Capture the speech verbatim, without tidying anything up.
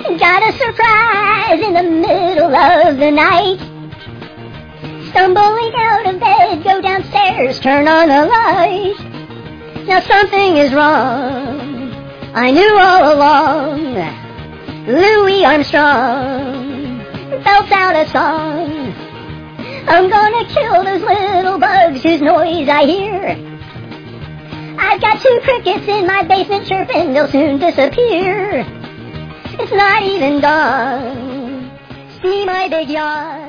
Got a surprise in the middle of the night. Stumbling out of bed, go downstairs, turn on the light. Now something is wrong, I knew all along. Louis Armstrong belts out a song. I'm gonna kill those little bugs whose noise I hear. I've got two crickets in my basement chirping, they'll soon disappear. It's not even dawn, see my big yawn.